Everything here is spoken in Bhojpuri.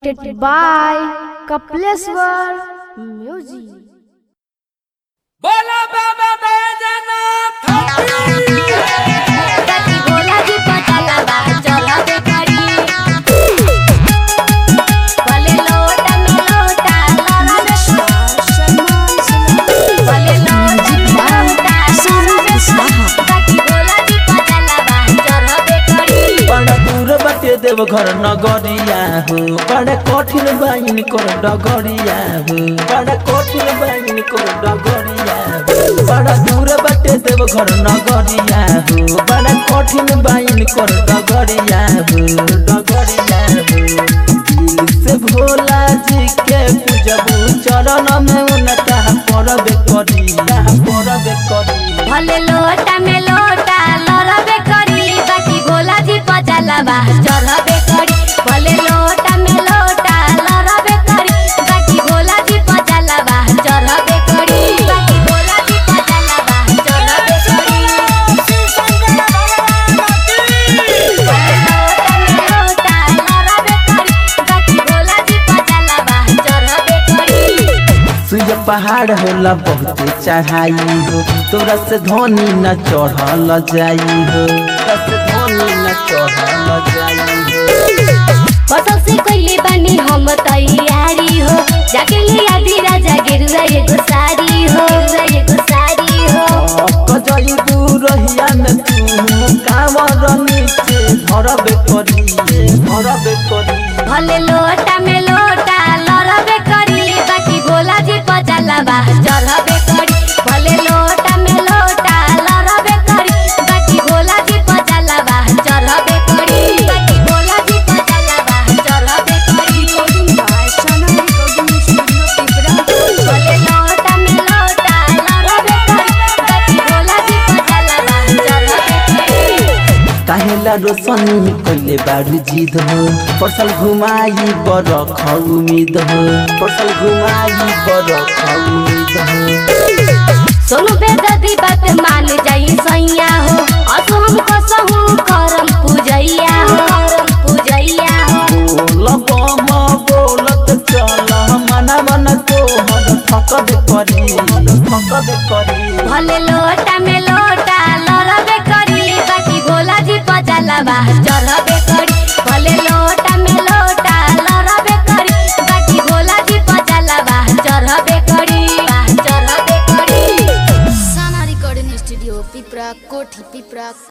presented by Kapleswar Music. बोला बाबा बैजनाथ कति बोला जी पतला बा चला दे करी भले लोटा में लोटा लाला में भले लोटा में लोटा सारा में कति बोला जी पतला बा चला दे करी बड़ा दूर बाटे देव घर नगरिया हो बड़ा कठिन बाइन कर डगरिया हो बड़ा कठिन बाइन कर डगरिया हो बड़ा दूर बाटे देव घर नगरिया हो बड़ा कठिन बाइन कर डगरिया हो डगरिया हो दिल से भोला जी के पूजबू चरण में उनका परबे करी भले लोटा में लोटा लरबे करी बाकी भोला जी पतला बा चढ़बे करी भले लोटा में लोटा लरबे करी बाकी भोला जी पतला बा चढ़बे करी बाकी भोला जी पतला बा चढ़बे करी भले लोटा में लोटा लरबे करी बाकी भोला जी पतला बा चढ़बे करी सुय पहाड़ होला बहुत चढ़ाई हो तोरा से धोनी न चढ़ल जाई हो तोरा से धोनी न चढ़ल जाई हो बसल से कोइले बानी हम तैयारी हो जाके लिया दी राजा गिरुआ एगो सारी हो कजई दूर रहिया में तू कांवर नीचे धरबे करी भले लोटा में लोटा लरबे करी बाकी भोला जी पतला बा चढ़बे करी भले लोटा में लोटा लरबे करी बाकी भोला जी पतला बा चढ़बे करी बाकी भोला जी पतला बा चढ़बे करी भले लोटा में लोटा लरबे करी बाकी भोला जी पतला बा चढ़बे करी काहेला रोशनी कइले बारू जिद हो परसल घुमाई बर उम्मीद हो परसल घुमाई बर उम्मीद हो सोनू बेददी बात मान जाई सैया हो असो हम कसहु करम पूजैया हो बोलत चल मना मन को हद थकबे करी भले लोटा में लोटा लरबे करी बाकी भोला जी पतला बा